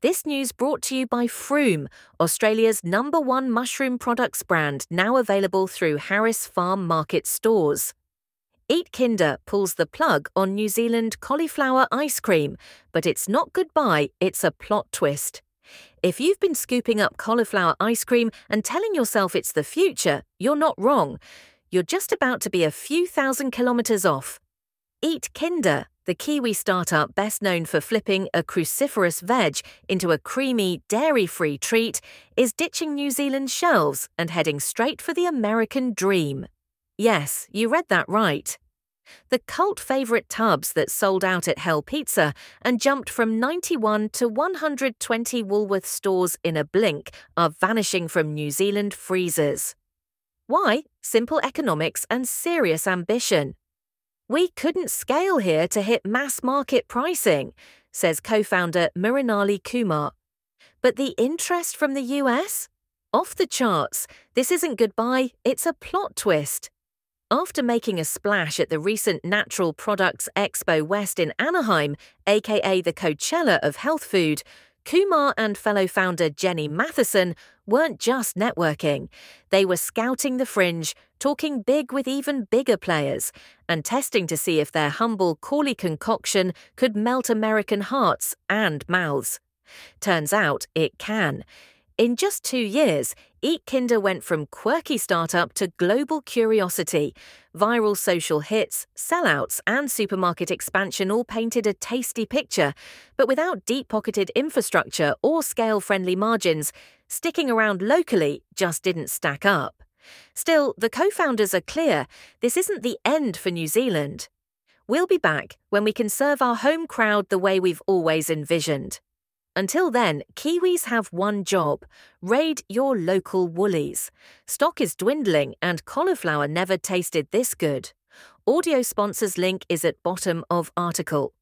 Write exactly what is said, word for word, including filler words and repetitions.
This news brought to you by Froome, Australia's number one mushroom products brand, now available through Harris Farm Market stores. Eat Kinder pulls the plug on New Zealand cauliflower ice cream, but it's not goodbye, it's a plot twist. If you've been scooping up cauliflower ice cream and telling yourself it's the future, you're not wrong. You're just about to be a few thousand kilometres off. Eat Kinder, the Kiwi startup best known for flipping a cruciferous veg into a creamy, dairy-free treat, is ditching New Zealand's shelves and heading straight for the American dream. Yes, you read that right. The cult favourite tubs that sold out at Hell Pizza and jumped from ninety-one to one hundred twenty Woolworths stores in a blink are vanishing from New Zealand freezers. Why? Simple economics and serious ambition. We couldn't scale here to hit mass market pricing, says co-founder Mrinali Kumar. But the interest from the U S? Off the charts. This isn't goodbye, it's a plot twist. After making a splash at the recent Natural Products Expo West in Anaheim, aka the Coachella of health food, Kumar and fellow founder Jenny Matheson weren't just networking. They were scouting the fringe, talking big with even bigger players, and testing to see if their humble Corley concoction could melt American hearts and mouths. Turns out it can. In just two years, Eat Kinder went from quirky startup to global curiosity. Viral social hits, sellouts, and supermarket expansion all painted a tasty picture, but without deep-pocketed infrastructure or scale-friendly margins, sticking around locally just didn't stack up. Still, the co-founders are clear, this isn't the end for New Zealand. We'll be back when we can serve our home crowd the way we've always envisioned. Until then, Kiwis have one job: raid your local Woolies. Stock is dwindling and cauliflower never tasted this good. Audio sponsors link is at bottom of article.